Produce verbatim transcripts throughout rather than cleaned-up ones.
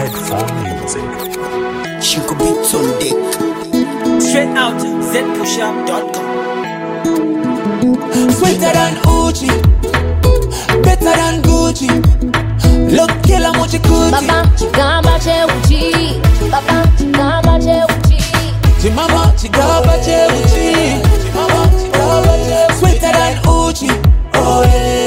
Z four Music. She could be on deck. Straight out to z push up dot com. Sweeter than Uchi, better than Gucci. Look, killer mochi coochie. Baba, chigamba che uchi. Baba, chigamba che uchi. Chimama, chigamba che uchi. Chimama, chigamba che. Sweeter than Uchi. Oh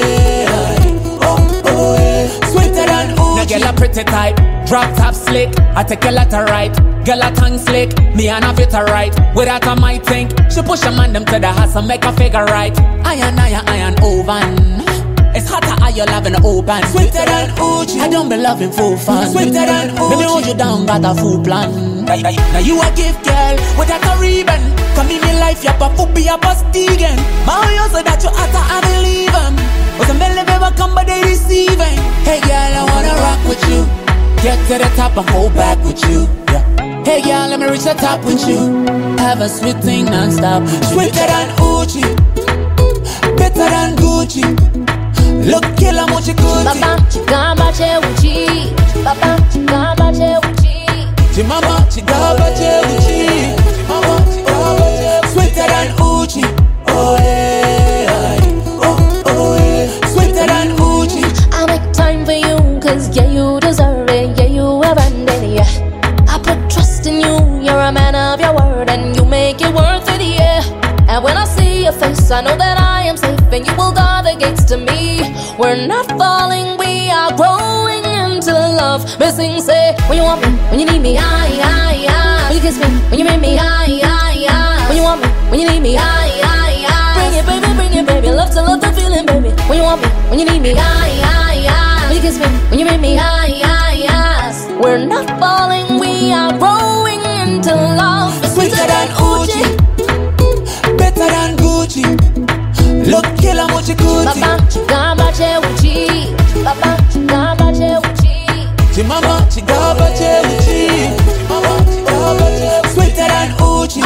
yeah, oh oh yeah. Sweeter than Uchi. Now girl a pretty type, drop top slick. I take a lot of right. Girl a tongue slick, me and a fit a right. Without a might think, she push a man them to the house and make a figure right. Iron, iron, iron, oven. It's hotter, are you loving the open? Sweeter than Uchi. I don't be loving full fun. Sweeter than Uchi. Let me hold you down, got a full plan. Now you a gift girl, without a ribbon. Come in me life, you're a foot be a bust again. My you so that you hotter, I believe em. But some belly never come but they receiving. Hey girl, I wanna rock with you. Get to the top and hold back with you. Yeah. Hey girl, let me reach the top with you. Have a sweet thing non-stop. Sweeter than Uchi, better than Gucci. Look, killer mochi coochie. Baba, chigamba che uchi. Baba, chigamba che uchi. Chimama, chigamba che uchi. Chimama, chigamba che. Sweeter than Uchi. Oh yeah, oh oh yeah. Sweeter than Uchi. I make time for you, cause yeah, you deserve it. Yeah, you have earned it, yeah. I put trust in you, you're a man of your word, and you make it worth it, yeah. And when I see your face, I know that I am safe, and you will guard the gates to me. We're not falling, we are growing into love. Missing say, when you want me, when you need me, I, I, I. When you kiss me, when you make me, I, I, I. When you want me, when you need me, I, I, I. Bring it, baby, bring it, baby. Love to love the feeling, baby. When you want me, when you need me, I, I, I. When you kiss me, when you make me, I, I, I. We're not falling, we are growing into love. Sweeter than Uchi, better than Gucci. Look, killer mochi coochie. Baba, chigamba che uchi. Baba, chigamba che uchi. Chimama, chigamba che uchi. Chimama, chigamba che. Sweeter than Uchi.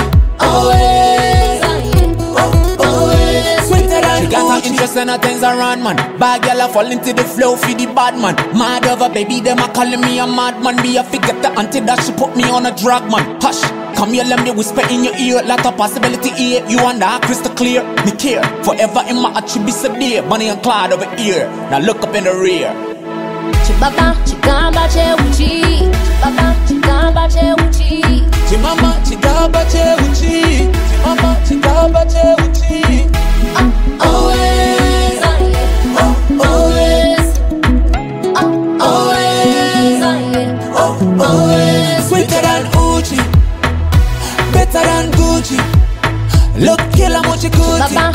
Always, Oh, oh, yeah. Sweeter than She got her Uchi. interest in her things around, man. Bad girl a fall into the flow for the bad man. Mad over baby, them a calling me a madman. Be a forget the auntie that she put me on a drag, man. Hush, come here, let me whisper in your ear. Lot of possibility here, you and I crystal clear. Me care, forever in my heart, she be so dear. Bonnie and Clyde over here, now look up in the rear. Chibaba, chigamba che uchi. Baba, chigamba che uchi. Chimama, chigamba che uchi. Chimama, chigamba che uchi. Always, Oh, always, always, oh, oh, yeah. Sweeter than Uchi, better than Gucci. Look, killer mochi coochie. Baba,